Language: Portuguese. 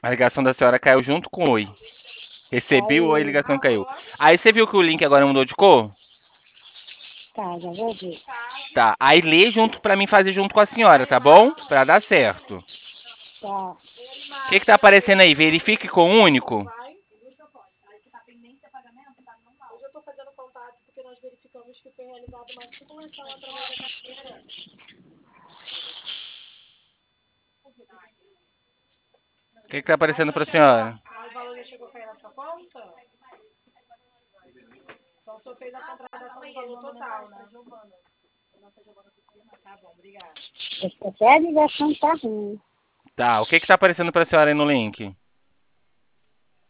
A ligação da senhora caiu junto com o oi. Recebi o oi, a Aí, ligação caiu. Aí você viu que o link agora mudou de cor? tá, já vou ver. Tá. Aí lê junto pra mim fazer junto com a senhora, tá bom? Pra dar certo. Tá. O que tá aparecendo aí? Verifique com único? Eu já estou fazendo contato porque nós verificamos que foi realizado uma simulação através da carteira. O que tá aparecendo pra senhora? O valor já chegou a cair na sua conta? Então o senhor fez a contratação do valor total, né? Tá bom, obrigada. Até a ligação tá ruim. Tá. O que tá aparecendo pra senhora aí no link?